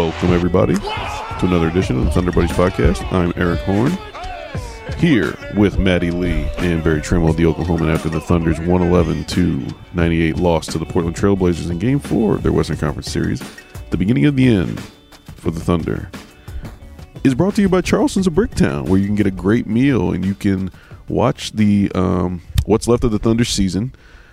Welcome, everybody, to another edition of the Thunder Buddies podcast. I'm Eric Horn, here with Maddie Lee and Barry Trimble, the Oklahoman, after the Thunder's 111-98 loss to the Portland Trailblazers in Game 4 of their Western Conference Series. The beginning of the end for the Thunder is brought to you by Charleston's of Bricktown, where you can get a great meal and you can watch the what's left of the Thunder season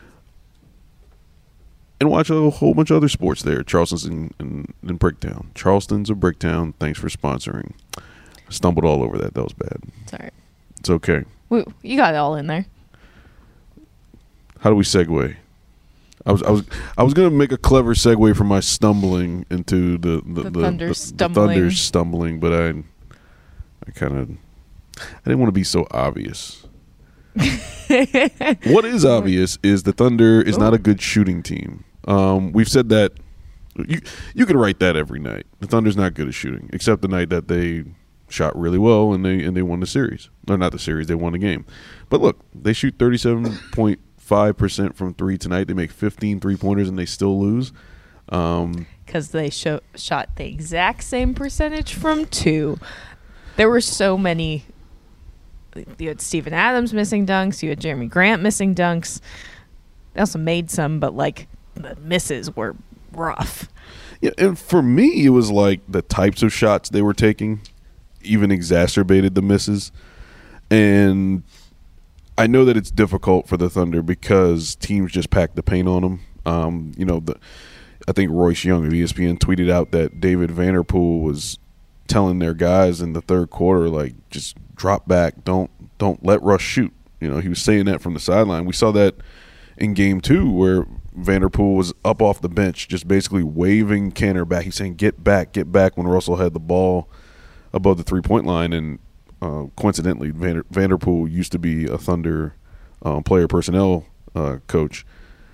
and watch a whole bunch of other sports there. Charleston's in Bricktown. Charleston's of Bricktown. Thanks for sponsoring. Stumbled all over that. That was bad. It's all right. It's okay. You got it all in there. How do we segue? I was gonna make a clever segue from my stumbling into the Thunder stumbling, but I didn't want to be so obvious. What is obvious is the Thunder is not a good shooting team. We've said that. You can write that every night. The Thunder's not good at shooting, except the night that they shot really well and they won the series. Or not the series, they won the game. But look, they shoot 37.5% from three tonight. They make 15 three-pointers and they still lose. Because they shot the exact same percentage from two. There were so many. You had Steven Adams missing dunks. You had Jeremy Grant missing dunks. They also made some, but the misses were rough. Yeah, and for me, it was like the types of shots they were taking even exacerbated the misses. And I know that it's difficult for the Thunder because teams just pack the paint on them. I think Royce Young of ESPN tweeted out that David Vanderpool was telling their guys in the third quarter, just drop back, don't let Russ shoot. He was saying that from the sideline. We saw that in Game 2 where Vanderpool was up off the bench, just basically waving Kanter back. He's saying, get back, when Russell had the ball above the three-point line. And coincidentally, Vanderpool used to be a Thunder player personnel coach.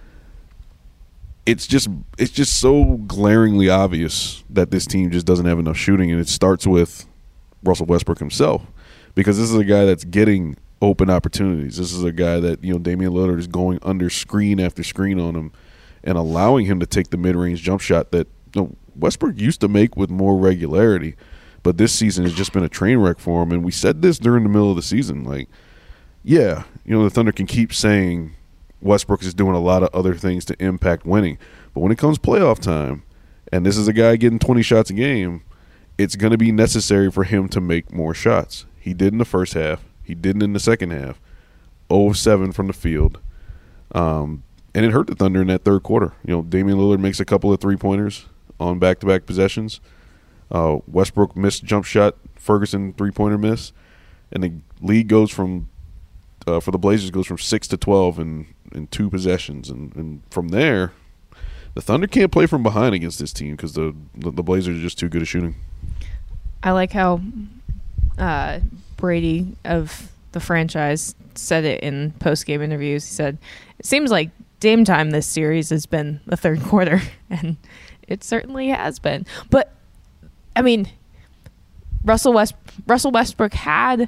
It's just so glaringly obvious that this team just doesn't have enough shooting, and it starts with Russell Westbrook himself, because this is a guy that's getting open opportunities. This is a guy that Damian Lillard is going under screen after screen on him and allowing him to take the mid-range jump shot that Westbrook used to make with more regularity, but this season has just been a train wreck for him. And we said this during the middle of the season, the Thunder can keep saying Westbrook is doing a lot of other things to impact winning. But when it comes playoff time, and this is a guy getting 20 shots a game, it's going to be necessary for him to make more shots. He did in the first half. He didn't in the second half. 0 of 7 from the field. And it hurt the Thunder in that third quarter. Damian Lillard makes a couple of three-pointers on back-to-back possessions. Westbrook missed jump shot. Ferguson three-pointer miss. And the lead goes from for the Blazers goes from 6 to 12 in 2 possessions, and from there, the Thunder can't play from behind against this team because the Blazers are just too good at shooting. I like how Brady of the franchise said it in post-game interviews. He said, "It seems like Dame time this series has been the third quarter," and it certainly has been. But I mean, Russell Westbrook had.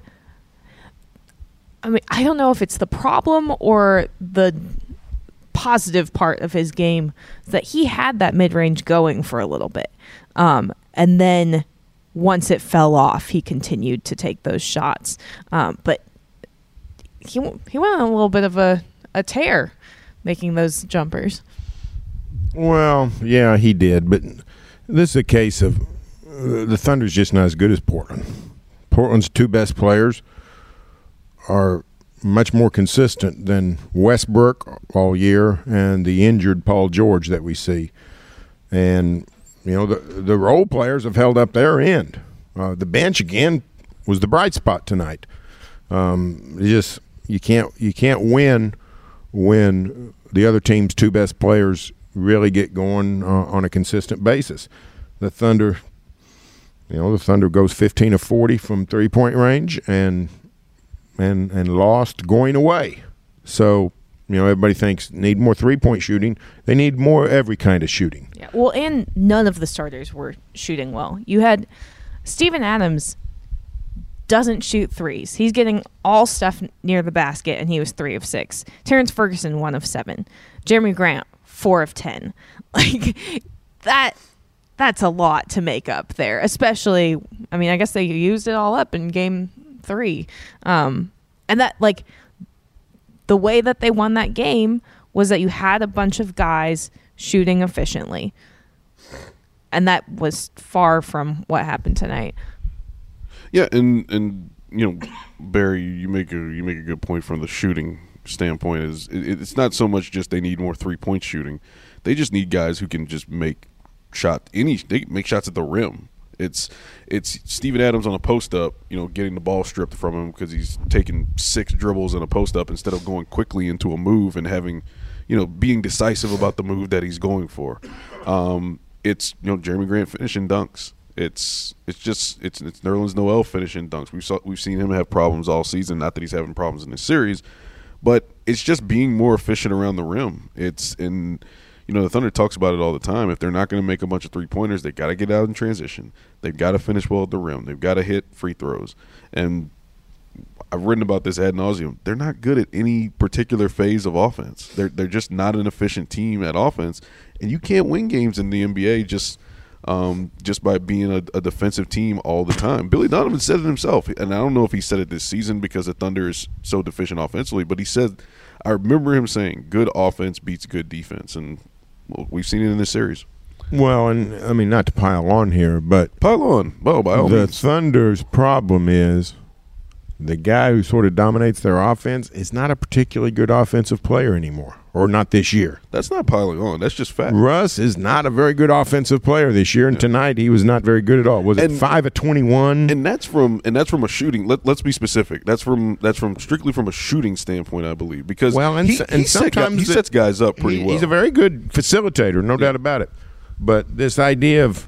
I don't know if it's the problem or the positive part of his game that he had that mid-range going for a little bit. And then once it fell off, he continued to take those shots. But he went on a little bit of a tear making those jumpers. Well, yeah, he did. But this is a case of the Thunder's just not as good as Portland. Portland's 2 best players are much more consistent than Westbrook all year and the injured Paul George that we see. And, the role players have held up their end. The bench, again, was the bright spot tonight. You can't win when the other team's 2 best players really get going on a consistent basis. The Thunder goes 15 of 40 from three-point range and lost going away. So, everybody thinks need more three-point shooting. They need more every kind of shooting. Yeah. Well, and none of the starters were shooting well. You had Steven Adams doesn't shoot threes. He's getting all stuff near the basket, and he was 3 of 6. Terrence Ferguson, 1 of 7. Jeremy Grant, 4 of 10. That that's a lot to make up there, especially, I mean, I guess they used it all up in game 3. And that, like, the way that they won that game was that you had a bunch of guys shooting efficiently. And that was far from what happened tonight. Yeah, and you know, Barry, you make a good point from the shooting standpoint. It's not so much just they need more 3-point shooting. They just need guys who can just make they make shots at the rim. It's Steven Adams on a post up, you know, getting the ball stripped from him because he's taking 6 dribbles in a post up instead of going quickly into a move and having, you know, being decisive about the move that he's going for. It's, you know, Jeremy Grant finishing dunks. It's Nerlens Noel finishing dunks. We've seen him have problems all season. Not that he's having problems in this series, but it's just being more efficient around the rim. You know, the Thunder talks about it all the time. If they're not going to make a bunch of 3-pointers, they got to get out in transition. They've got to finish well at the rim. They've got to hit free throws. And I've written about this ad nauseum. They're not good at any particular phase of offense. They're just not an efficient team at offense. And you can't win games in the NBA just by being a defensive team all the time. Billy Donovan said it himself, and I don't know if he said it this season because the Thunder is so deficient offensively, but he said, I remember him saying, good offense beats good defense, and well, we've seen it in this series. Well, and I mean, not to pile on here, but pile on. Well, by all the means. Thunder's problem is the guy who sort of dominates their offense is not a particularly good offensive player anymore, or not this year. That's not piling on. That's just fact. Russ is not a very good offensive player this year, and tonight he was not very good at all. Was it 5 of 21? And that's from a shooting. Let's be specific. That's from strictly from a shooting standpoint, I believe, because and sometimes he sets guys up pretty well. He's a very good facilitator, no doubt about it. But this idea of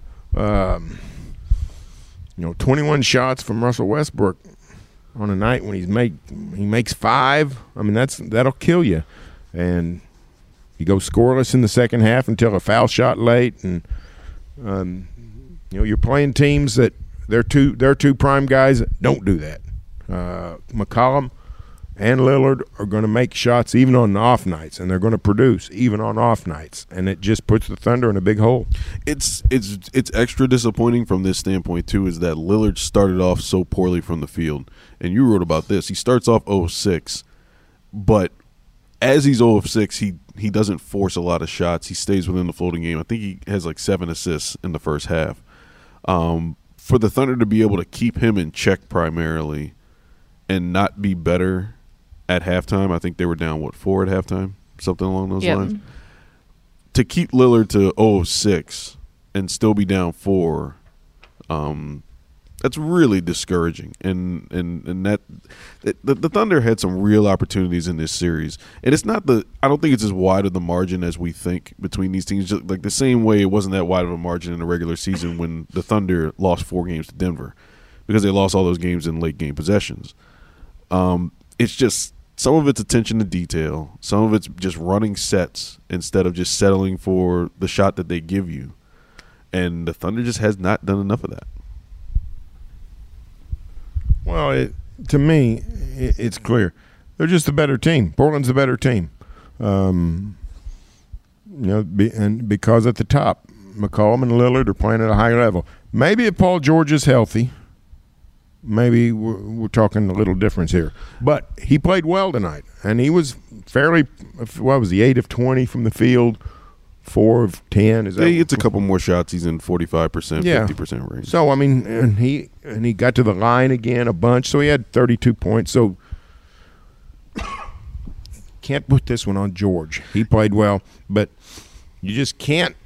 21 shots from Russell Westbrook on a night when he makes 5, I mean that'll kill you. And you go scoreless in the second half until a foul shot late, and you're playing teams that their two prime guys don't do that. McCollum and Lillard are going to make shots even on off nights, and they're going to produce even on off nights, and it just puts the Thunder in a big hole. It's extra disappointing from this standpoint too, is that Lillard started off so poorly from the field, and you wrote about this. He starts off 0-6, but as he's 0-6, he doesn't force a lot of shots. He stays within the floating game. I think he has like 7 assists in the first half. For the Thunder to be able to keep him in check primarily and not be better at halftime, I think they were down, 4 at halftime? Something along those lines. To keep Lillard to 0-6 and still be down 4, that's really discouraging. And that the Thunder had some real opportunities in this series. And it's not I don't think it's as wide of the margin as we think between these teams. Just like the same way it wasn't that wide of a margin in the regular season when the Thunder lost 4 games to Denver because they lost all those games in late game possessions. It's just some of it's attention to detail. Some of it's just running sets instead of just settling for the shot that they give you. And the Thunder just has not done enough of that. Well, to me, it's clear. They're just a better team. Portland's a better team. And because at the top, McCollum and Lillard are playing at a high level. Maybe if Paul George is healthy, maybe we're talking a little difference here. But he played well tonight, and he was fairly – 8 of 20 from the field, 4 of 10. He gets a couple more shots. He's in 45%, 50% range. So, I mean, and he got to the line again a bunch, so he had 32 points. So, can't put this one on George. He played well, but you just can't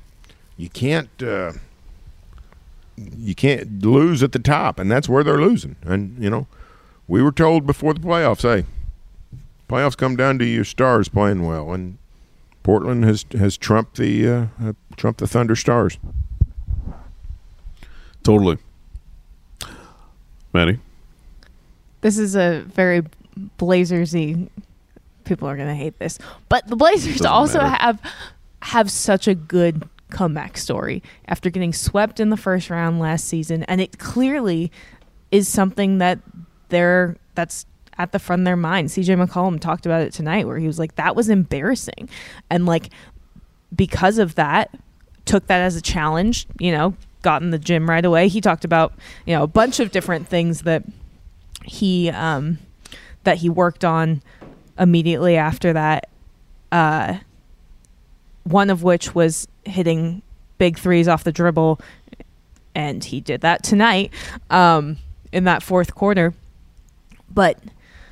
lose at the top, and that's where they're losing. And, we were told before the playoffs, hey, playoffs come down to your stars playing well, and Portland has trumped the Thunder Stars. Totally. Maddie? This is a very Blazers-y. People are going to hate this. But the Blazers also have such a good comeback story after getting swept in the first round last season. And it clearly is something that's at the front of their mind. CJ McCollum talked about it tonight where he was like, that was embarrassing. And like, because of that, took that as a challenge, got in the gym right away. He talked about, a bunch of different things that he worked on immediately after that. One of which was hitting big threes off the dribble, and he did that tonight in that fourth quarter. But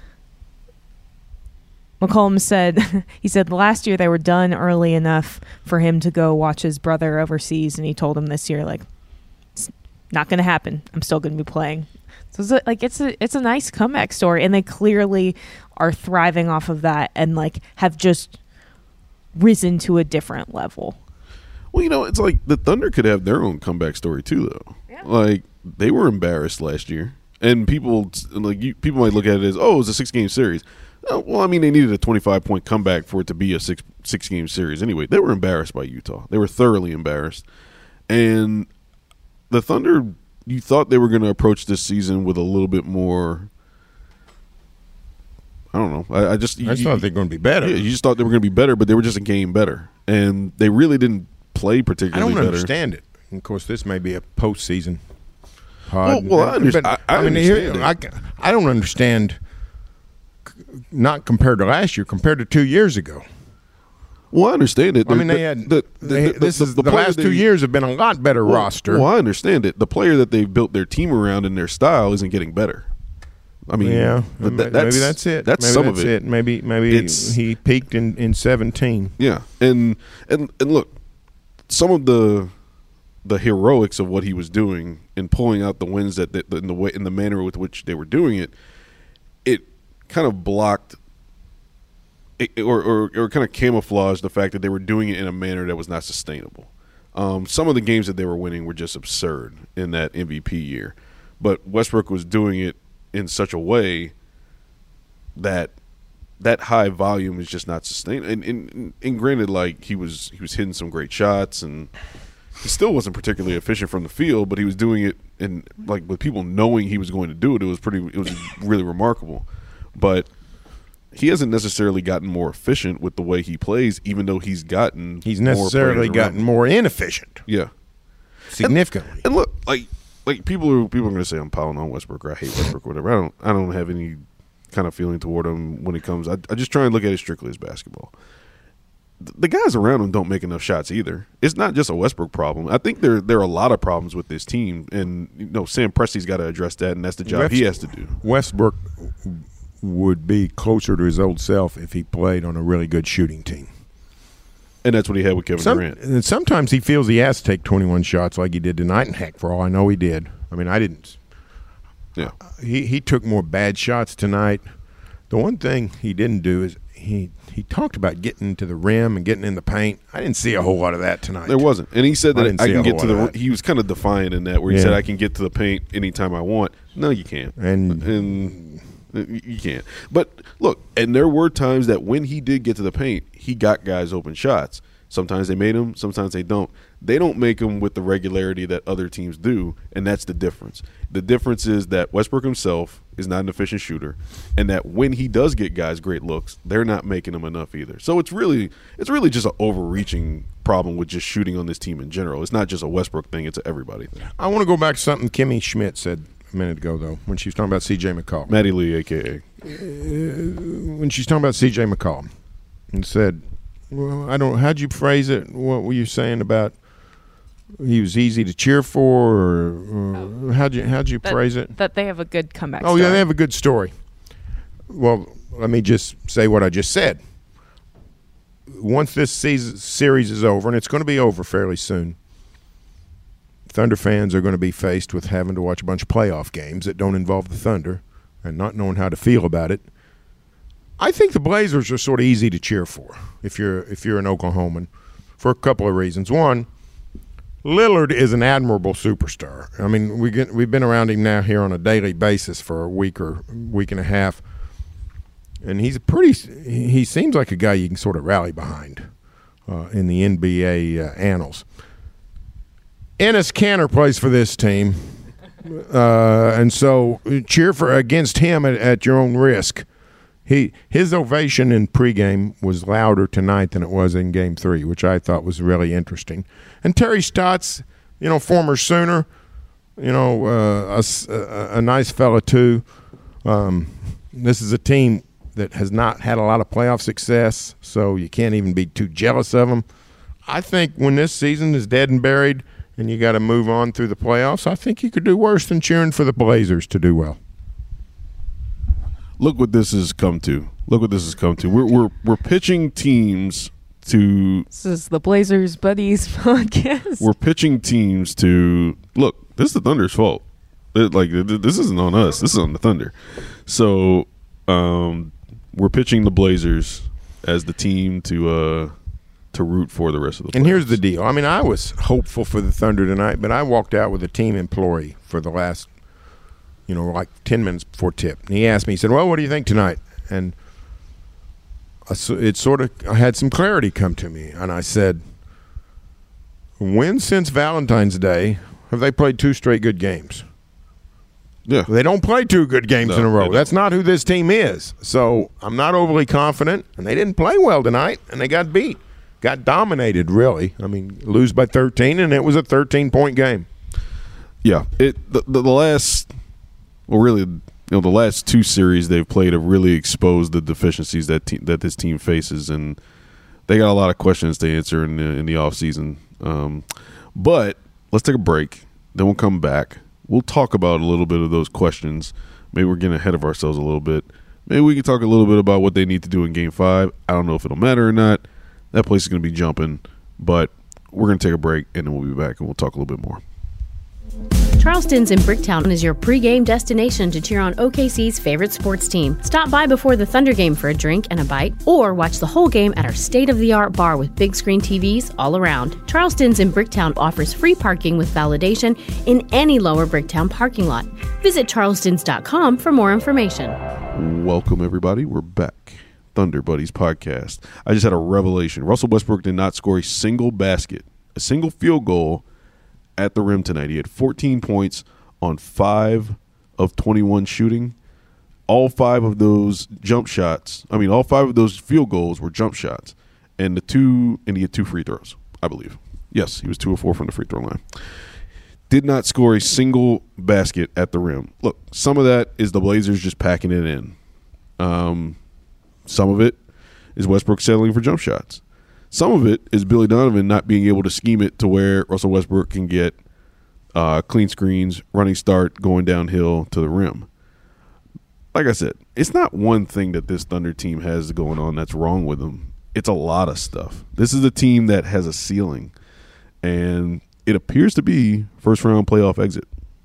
McCollum said, last year they were done early enough for him to go watch his brother overseas, and he told him this year, like, it's not going to happen. I'm still going to be playing. So it's a nice comeback story, and they clearly are thriving off of that and like have just risen to a different level. Well, it's like the Thunder could have their own comeback story too, though. Yeah. Like, they were embarrassed last year, and people might look at it as, it was a 6-game series. Well, I mean, they needed a 25-point comeback for it to be a six-game series. Anyway, they were embarrassed by Utah. They were thoroughly embarrassed, and the Thunder, you thought they were going to approach this season with a little bit more. I don't know. I just thought they were going to be better. Yeah, you just thought they were going to be better, but they were just a game better, and they really didn't play particularly better. I don't understand it. And of course, this may be a postseason pod. Well, I understand. I understand. I don't understand. Not compared to last year, compared to 2 years ago. Well, I understand it. I mean, the last 2 years have been a lot better roster. Well, I understand it. The player that they've built their team around and their style isn't getting better. I mean, yeah, maybe that's it. That's some of it. Maybe he peaked in 17. Yeah, and look, some of the heroics of what he was doing and pulling out the wins in the manner with which they were doing it, it kind of blocked or kind of camouflaged the fact that they were doing it in a manner that was not sustainable. Some of the games that they were winning were just absurd in that MVP year, but Westbrook was doing it in such a way that high volume is just not sustainable. And granted, like, he was hitting some great shots, and he still wasn't particularly efficient from the field, but he was doing it and like with people knowing he was going to do it. It was really remarkable. But he hasn't necessarily gotten more efficient with the way he plays, even though he's necessarily gotten more inefficient. Yeah, significantly. And look, like people are going to say I'm piling on Westbrook or I hate Westbrook or whatever. I don't have any kind of feeling toward him when it comes. I just try and look at it strictly as basketball. The guys around him don't make enough shots either. It's not just a Westbrook problem. I think there are a lot of problems with this team, and Sam Presti's got to address that, and that's the job he has to do. Westbrook would be closer to his old self if he played on a really good shooting team. And that's what he had with Kevin Durant. And sometimes he feels he has to take 21 shots like he did tonight, and heck, for all I know, he did. I mean, I didn't. Yeah. He took more bad shots tonight. The one thing he didn't do is he talked about getting to the rim and getting in the paint. I didn't see a whole lot of that tonight. There wasn't. And he said that I can get to the – he was kind of defiant in that, where he said I can get to the paint anytime I want. No, you can't. And you can't. But, look, and there were times that when he did get to the paint, he got guys open shots. Sometimes they made them, sometimes they don't. They don't make them with the regularity that other teams do, and that's the difference. The difference is that Westbrook himself is not an efficient shooter, and that when he does get guys great looks, they're not making them enough either. So it's really just an overreaching problem with just shooting on this team in general. It's not just a Westbrook thing, it's an everybody thing. I want to go back to something Kimmy Schmidt said a minute ago, though, when she was talking about C.J. McCollum. Maddie Lee, a.k.a. When she's talking about C.J. McCollum and said, well, how'd you phrase it? What were you saying about he was easy to cheer for, or how'd you phrase it? That they have a good comeback story. Yeah, they have a good story. Well, let me just say what I just said. Once this series is over, and it's going to be over fairly soon, Thunder fans are going to be faced with having to watch a bunch of playoff games that don't involve the Thunder and not knowing how to feel about it. I think the Blazers are sort of easy to cheer for if you're an Oklahoman for a couple of reasons. One, Lillard is an admirable superstar. I mean, we've been around him now here on a daily basis for a week or week and a half, and he seems like a guy you can sort of rally behind in the NBA annals. Enes Kanter plays for this team, and so cheer against him at your own risk. his ovation in pregame was louder tonight than it was in Game 3, which I thought was really interesting. And Terry Stotts, former Sooner, a nice fella too. This is a team that has not had a lot of playoff success, so you can't even be too jealous of them. I think when this season is dead and buried and you got to move on through the playoffs, I think you could do worse than cheering for the Blazers to do well. Look what this has come to. We're pitching teams to. This is the Blazers Buddies podcast. We're pitching teams to look. This is the Thunder's fault. This isn't on us. This is on the Thunder. So we're pitching the Blazers as the team to root for the rest of the playoffs. And here's the deal. I mean, I was hopeful for the Thunder tonight, but I walked out with a team employee for the last, like 10 minutes before tip. And he asked me, he said, well, what do you think tonight? And I had some clarity come to me. And I said, when since Valentine's Day have they played 2 straight good games? Yeah. They don't play 2 good games in a row. They That's not who this team is. So I'm not overly confident. And they didn't play well tonight, and they got beat. Got dominated, really. I mean, lose by 13, and it was a 13-point game. Yeah. The last – well, really, the last 2 series they've played have really exposed the deficiencies that this team faces, and they got a lot of questions to answer in the offseason. But let's take a break. Then we'll come back. We'll talk about a little bit of those questions. Maybe we're getting ahead of ourselves a little bit. Maybe we can talk a little bit about what they need to do in Game 5. I don't know if it'll matter or not. That place is going to be jumping. But we're going to take a break, and then we'll be back, and we'll talk a little bit more. Charleston's in Bricktown is your pregame destination to cheer on OKC's favorite sports team. Stop by before the Thunder game for a drink and a bite, or watch the whole game at our state-of-the-art bar with big screen TVs all around. Charleston's in Bricktown offers free parking with validation in any Lower Bricktown parking lot. Visit charlestons.com for more information. Welcome, everybody. We're back. Thunder Buddies podcast. I just had a revelation. Russell Westbrook did not score a single basket, a single field goal at the rim tonight. He had 14 points on 5 of 21 shooting. All 5 of those all 5 of those field goals were jump shots. And he had 2 free throws, I believe. Yes, he was 2 of 4 from the free throw line. Did not score a single basket at the rim. Look, some of that is the Blazers just packing it in. Some of it is Westbrook settling for jump shots. Some of it is Billy Donovan not being able to scheme it to where Russell Westbrook can get clean screens, running start, going downhill to the rim. Like I said, it's not one thing that this Thunder team has going on that's wrong with them. It's a lot of stuff. This is a team that has a ceiling, and it appears to be first-round playoff exit.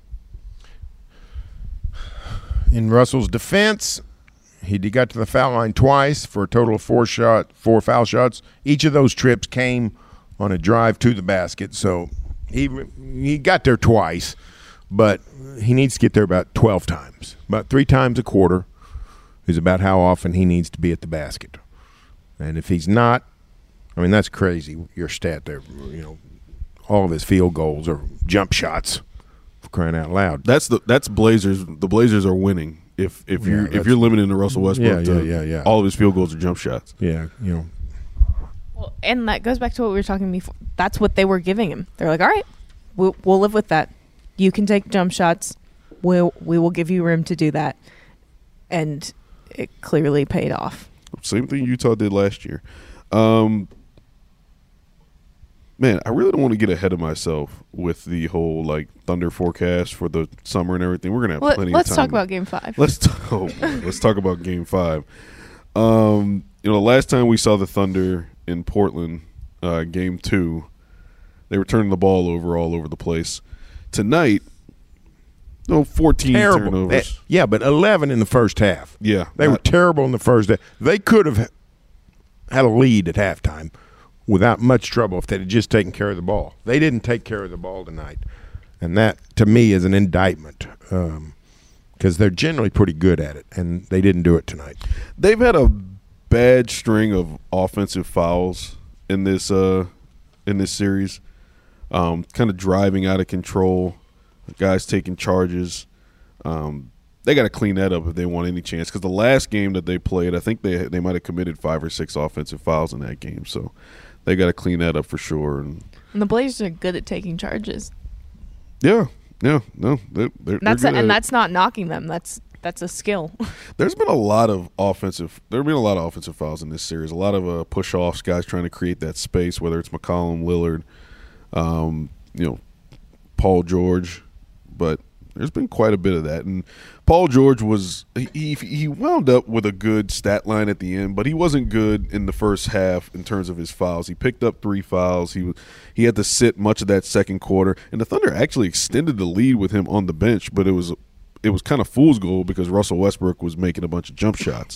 In Russell's defense, he got to the foul line twice for a total of 4 foul shots. Each of those trips came on a drive to the basket. So he got there twice, but he needs to get there about 12 times. About 3 times a quarter is about how often he needs to be at the basket. And if he's not, I mean, that's crazy, your stat there. All of his field goals are jump shots, for crying out loud. That's Blazers. The Blazers are winning. If you're limiting to Russell Westbrook, all of his field goals are jump shots. Yeah, Well, and that goes back to what we were talking before. That's what they were giving him. They're like, all right, we'll live with that. You can take jump shots. We will give you room to do that, and it clearly paid off. Same thing Utah did last year. Man, I really don't want to get ahead of myself with the whole Thunder forecast for the summer and everything. We're gonna have plenty of time. Let's talk about Game 5. Let's talk about Game 5. The last time we saw the Thunder in Portland, Game 2, they were turning the ball over all over the place. Tonight, 14 terrible turnovers. But 11 in the first half. Yeah, they were terrible in the first half. They could have had a lead at halftime without much trouble if they had just taken care of the ball. They didn't take care of the ball tonight. And that, to me, is an indictment because they're generally pretty good at it, and they didn't do it tonight. They've had a bad string of offensive fouls in this series, kind of driving out of control, guys taking charges. they got to clean that up if they want any chance. Because the last game that they played, I think they might have committed 5 or 6 offensive fouls in that game. So they got to clean that up for sure. And the Blazers are good at taking charges. Yeah, no, they're good and that's not knocking them. That's a skill. There's been a lot of offensive fouls in this series. A lot of push-offs, guys trying to create that space, whether it's McCollum, Lillard, Paul George. But there's been quite a bit of that. And Paul George he wound up with a good stat line at the end, but he wasn't good in the first half in terms of his fouls. He picked up 3 fouls. He had to sit much of that second quarter. And the Thunder actually extended the lead with him on the bench, but it was kind of fool's gold because Russell Westbrook was making a bunch of jump shots.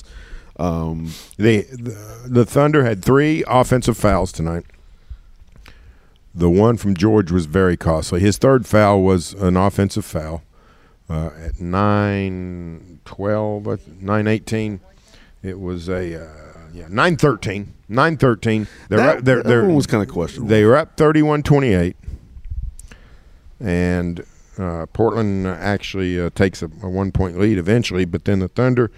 The Thunder had 3 offensive fouls tonight. The one from George was very costly. His third foul was an offensive foul at 9:12, 9:18. It was a 9:13. 9:13. That one was kind of questionable. They were up 31-28, and Portland actually takes a 1-point lead eventually, but then the Thunder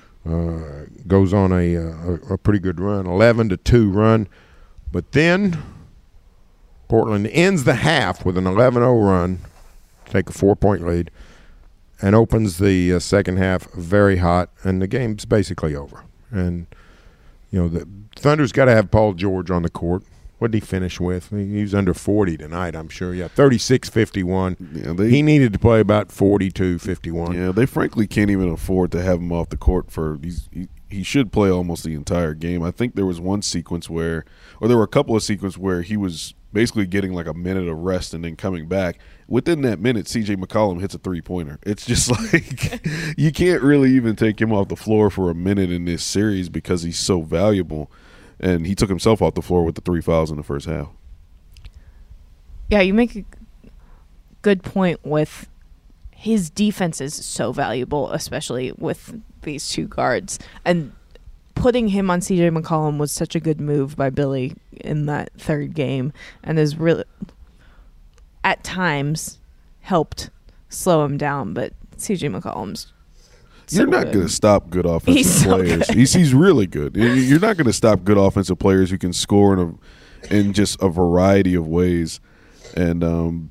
goes on a pretty good run, 11-2 run. But then Portland ends the half with an 11-0 run, take a 4-point lead, and opens the second half very hot, and the game's basically over. And, the Thunder's got to have Paul George on the court. What did he finish with? He was under 40 tonight, I'm sure. Yeah, 36-51. Yeah, he needed to play about 42-51. Yeah, they frankly can't even afford to have him off the court for he should play almost the entire game. I think there was one sequence there were a couple of sequences where he was basically getting like a minute of rest and then coming back. Within that minute, C.J. McCollum hits a 3-pointer. It's just like you can't really even take him off the floor for a minute in this series because he's so valuable. And he took himself off the floor with the 3 fouls in the first half. Yeah, you make a good point with his defense is so valuable, especially with these 2 guards. And putting him on C.J. McCollum was such a good move by Billy in that third game, and has really, at times, helped slow him down. But C.J. McCollum's You're not going to stop good offensive players. Good. He's really good. You're not going to stop good offensive players who can score in just a variety of ways. And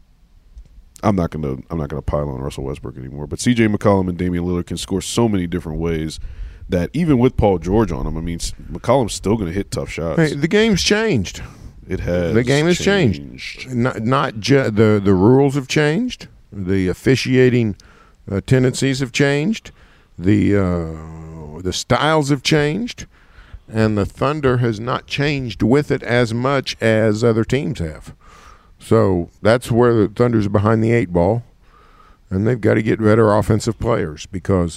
I'm not going to pile on Russell Westbrook anymore. But C.J. McCollum and Damian Lillard can score so many different ways that even with Paul George on him, I mean, McCollum's still going to hit tough shots. Hey, the game's changed. It has. The game has changed. The rules have changed. The officiating tendencies have changed. The styles have changed, and the Thunder has not changed with it as much as other teams have. So that's where the Thunder's behind the 8 ball, and they've got to get better offensive players because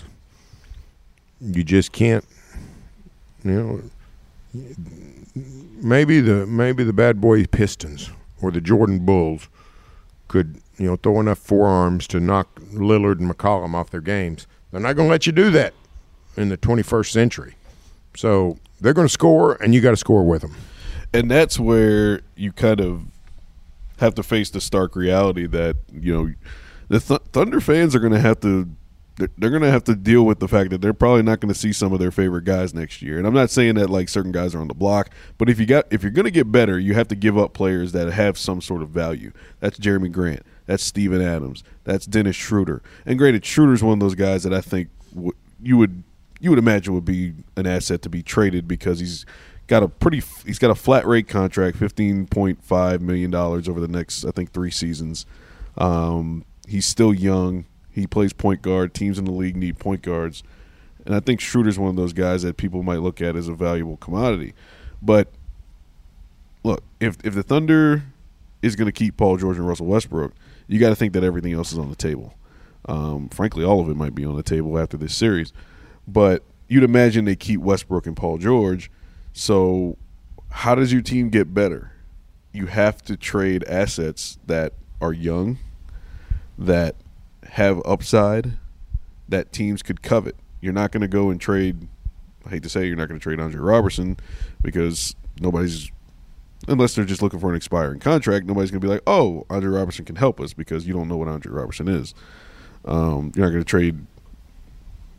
you just can't. Maybe the bad boy Pistons or the Jordan Bulls could throw enough forearms to knock Lillard and McCollum off their games. They're not going to let you do that in the 21st century. So they're going to score, and you got to score with them. And that's where you kind of have to face the stark reality that the Thunder fans are going to have to. They're going to have to deal with the fact that they're probably not going to see some of their favorite guys next year. And I'm not saying that like certain guys are on the block, but if you're going to get better, you have to give up players that have some sort of value. That's Jeremy Grant. That's Steven Adams. That's Dennis Schroeder. And granted, Schroeder's one of those guys that I think you would imagine would be an asset to be traded because he's got a flat rate contract, $15.5 million over the next, I think, 3 seasons. He's still young. He plays point guard. Teams in the league need point guards. And I think Schroeder's one of those guys that people might look at as a valuable commodity. But, look, if the Thunder is going to keep Paul George and Russell Westbrook, you got to think that everything else is on the table. Frankly, all of it might be on the table after this series. But you'd imagine they keep Westbrook and Paul George. So how does your team get better? You have to trade assets that are young, that have upside, that teams could covet. You're not going to go and trade – I hate to say you're not going to trade Andre Robertson because nobody's – unless they're just looking for an expiring contract, nobody's going to be like, oh, Andre Robertson can help us because you don't know what Andre Robertson is. You're not going to trade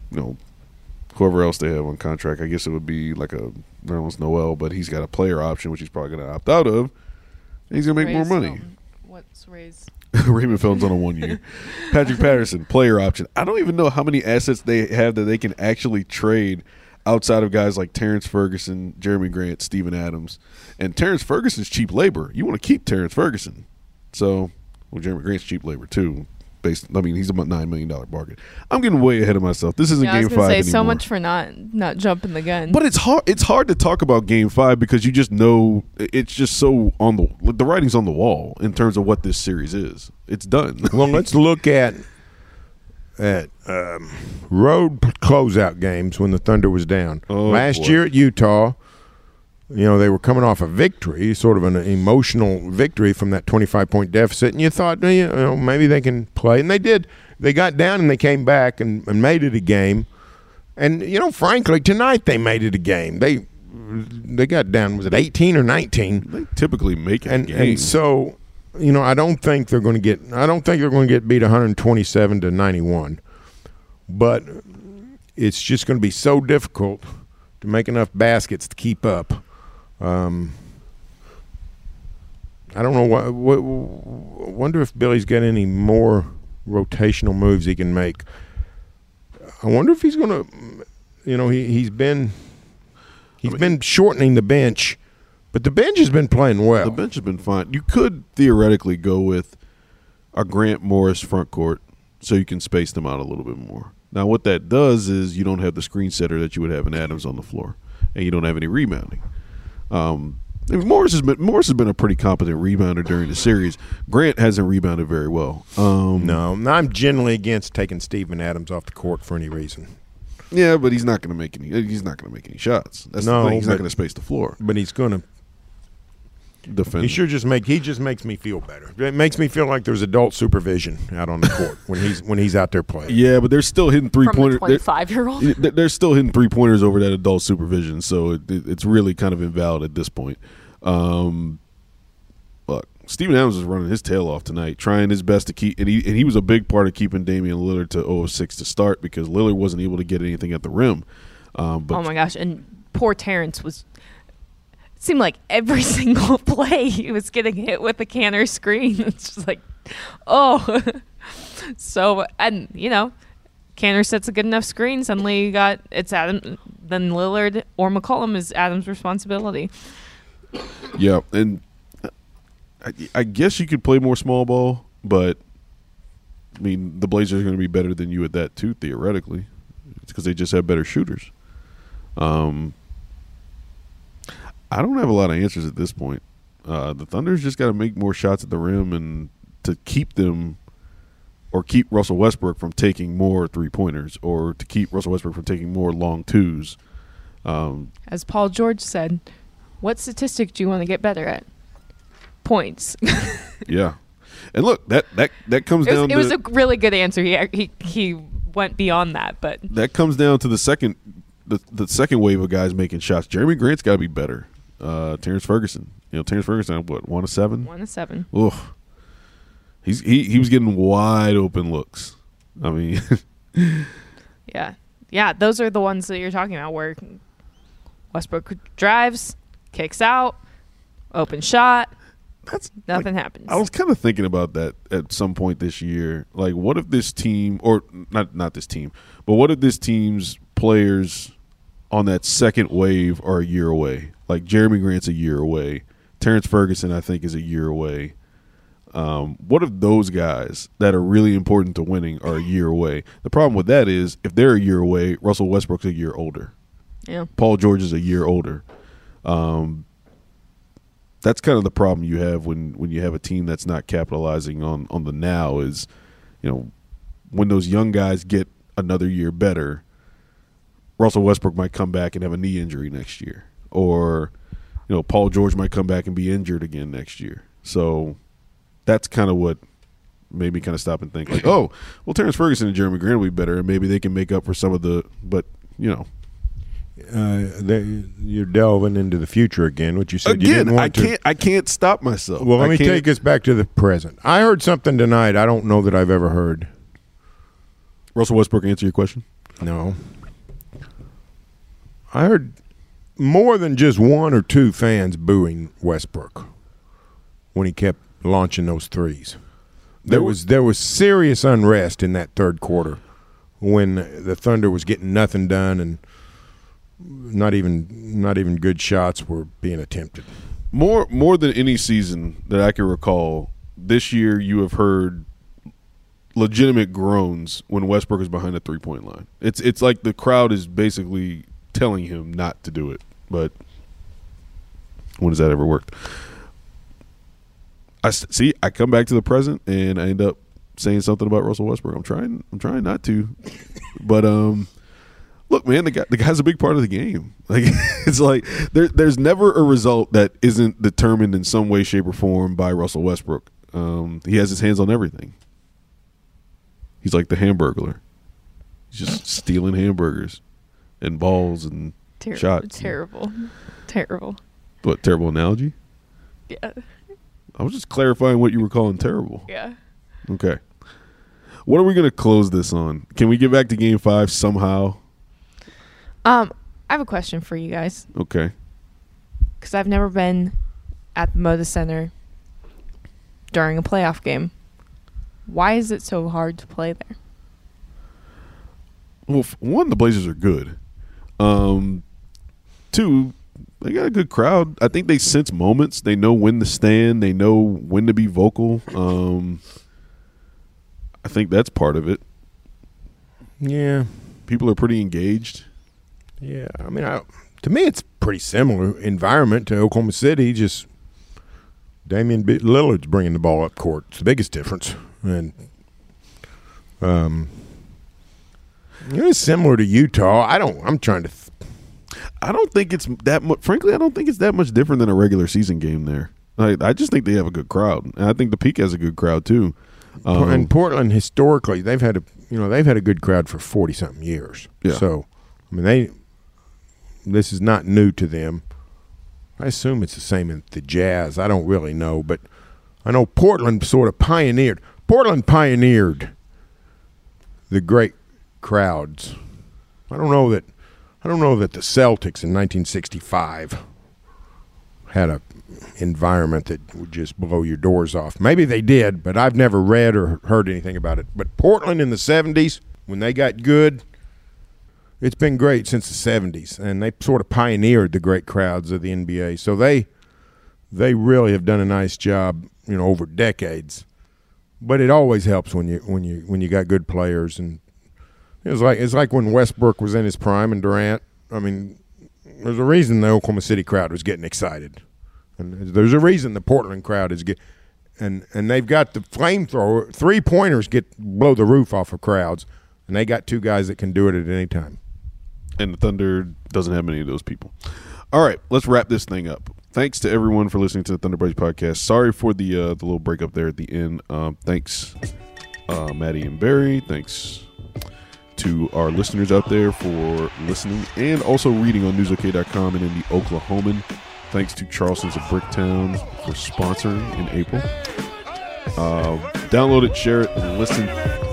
whoever else they have on contract. I guess it would be like a Nerlens Noel, but he's got a player option, which he's probably going to opt out of. And he's going to make more money. What's Ray's? Raymond Felton's on a 1 year. Patrick Patterson, player option. I don't even know how many assets they have that they can actually trade outside of guys like Terrence Ferguson, Jeremy Grant, Steven Adams. And Terrence Ferguson's cheap labor. You want to keep Terrence Ferguson. So, Jeremy Grant's cheap labor too. He's about $9 million bargain. I'm getting way ahead of myself. This isn't Game 5 anymore. So much for not jumping the gun. But it's hard. It's hard to talk about Game 5 because you just know it's just so on the writing's on the wall in terms of what this series is. It's done. Well, let's look at road closeout games when the Thunder was down. Last year at Utah, they were coming off a victory, sort of an emotional victory from that 25-point deficit, and you thought, maybe they can play. And they did. They got down and they came back and made it a game. And, frankly, tonight they made it a game. They got down, was it 18 or 19? They typically make it a game. And so, I don't think they're going to get beat 127-91. But it's just going to be so difficult to make enough baskets to keep up. I don't know wonder if Billy's got any more rotational moves he can make. I wonder if he's going to, he's been shortening the bench, but the bench has been playing well. The bench has been fine. You could theoretically go with a Grant Morris front court so you can space them out a little bit more. Now, what that does is you don't have the screen setter that you would have in Adams on the floor, and you don't have any rebounding. Morris has been a pretty competent rebounder during the series. Grant hasn't rebounded very well. No, I'm generally against taking Steven Adams off the court for any reason. Yeah, but he's not going to make any shots. That's the thing. He's not going to space the floor. But he's going to defend. He just makes me feel better. It makes me feel like there's adult supervision out on the court when he's out there playing. Yeah, but they're still hitting 3-pointers. From a 25-year-old? They're still hitting 3-pointers over that adult supervision, so it's really kind of invalid at this point. Look, Steven Adams is running his tail off tonight, trying his best to keep, and he was a big part of keeping Damian Lillard to 0-6 to start because Lillard wasn't able to get anything at the rim. But oh my gosh! And poor Terrence it seemed like every single play he was getting hit with a Canner screen. It's just like, oh. So, and Canner sets a good enough screen. Suddenly it's Adam. Then Lillard or McCollum is Adams' responsibility. Yeah, and I guess you could play more small ball, but the Blazers are going to be better than you at that too, theoretically. It's because they just have better shooters. I don't have a lot of answers at this point. The Thunder's just got to make more shots at the rim and to keep them or keep Russell Westbrook from taking more 3-pointers or to keep Russell Westbrook from taking more long twos. As Paul George said, what statistic do you want to get better at? Points. Yeah. And look, that comes down to – it was a really good answer. He went beyond that. But that comes down to the second wave of guys making shots. Jeremy Grant's got to be better. Terrence Ferguson. Terrence Ferguson, what, 1-7? 1-7. Ugh. He was getting wide open looks. I mean, yeah. Those are the ones that you're talking about, where Westbrook drives, kicks out, open shot. Nothing happens. I was kind of thinking about that at some point this year. Like, what if this team, or not this team, but what if this team's players on that second wave are a year away? Like, Jeremy Grant's a year away. Terrence Ferguson, I think, is a year away. What if those guys that are really important to winning are a year away? The problem with that is if they're a year away, Russell Westbrook's a year older. Yeah. Paul George is a year older. That's kind of the problem you have when you have a team that's not capitalizing on the now is, when those young guys get another year better, Russell Westbrook might come back and have a knee injury next year. Or, Paul George might come back and be injured again next year. So that's kind of what made me kind of stop and think, like, oh, well, Terrence Ferguson and Jeremy Grant will be better, and maybe they can make up for some of the – but, you're delving into the future again, which you said you didn't want to. I can't stop myself. Well, let me take us back to the present. I heard something tonight I don't know that I've ever heard. Russell Westbrook, answer your question. No. I heard more than just one or two fans booing Westbrook when he kept launching those threes. There was serious unrest in that third quarter when the Thunder was getting nothing done and not even good shots were being attempted. More than any season that I can recall, this year you have heard legitimate groans when Westbrook is behind the 3-point line. It's like the crowd is basically telling him not to do it. But when has that ever worked? I come back to the present and I end up saying something about Russell Westbrook. I'm trying not to. But look, man, the guy's a big part of the game. Like it's like there's never a result that isn't determined in some way, shape, or form by Russell Westbrook. He has his hands on everything. He's like the Hamburglar. He's just stealing hamburgers and balls and shots. Terrible. What, terrible analogy? Yeah. I was just clarifying what you were calling terrible. Yeah. Okay. What are we going to close this on? Can we get back to Game 5 somehow? I have a question for you guys. Okay. Because I've never been at the Moda Center during a playoff game. Why is it so hard to play there? Well, one, the Blazers are good. Two, they got a good crowd. I think they sense moments. They know when to stand. They know when to be vocal. I think that's part of it. Yeah. People are pretty engaged. Yeah. I mean, to me, it's pretty similar environment to Oklahoma City. Just Damian Lillard's bringing the ball up court. It's the biggest difference. And it's similar to Utah. I don't think it's that much. Frankly, I don't think it's that much different than a regular season game there. I just think they have a good crowd, and I think the Peak has a good crowd too. And Portland historically, they've had a good crowd for 40-something years. Yeah. So, I mean, this is not new to them. I assume it's the same in the Jazz. I don't really know, but I know Portland sort of pioneered. Portland pioneered the great crowds. I don't know that the Celtics in 1965 had a environment that would just blow your doors off. Maybe they did, but I've never read or heard anything about it. But Portland in the 70s, when they got good, it's been great since the 70s, and they sort of pioneered the great crowds of the NBA. So they really have done a nice job, over decades. But it always helps when you got good players, and it's like when Westbrook was in his prime and Durant. I mean, there's a reason the Oklahoma City crowd was getting excited, and there's a reason the Portland crowd is and they've got the flamethrower 3-pointers blow the roof off of crowds, and they got two guys that can do it at any time. And the Thunder doesn't have many of those people. All right, let's wrap this thing up. Thanks to everyone for listening to the Thunder Buddies podcast. Sorry for the little breakup there at the end. Thanks, Maddie and Barry. Thanks to our listeners out there for listening and also reading on newsok.com and in the Oklahoman. Thanks to Charleston's of Bricktown for sponsoring in April. Download it, share it, and listen